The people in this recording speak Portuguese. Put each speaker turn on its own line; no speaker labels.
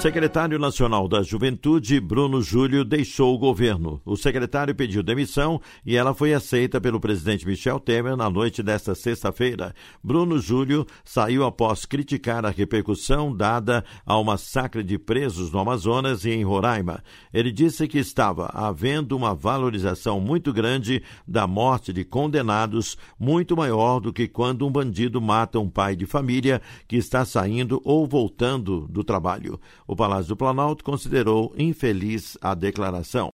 secretário nacional da Juventude, Bruno Júlio, deixou o governo. O secretário pediu demissão e ela foi aceita pelo presidente Michel Temer na noite desta sexta-feira. Bruno Júlio saiu após criticar a repercussão dada ao massacre de presos no Amazonas e em Roraima. Ele disse que estava havendo uma valorização muito grande da morte de condenados, muito maior do que quando um bandido mata um pai de família que está saindo ou voltando do trabalho. O Palácio do Planalto considerou infeliz a declaração.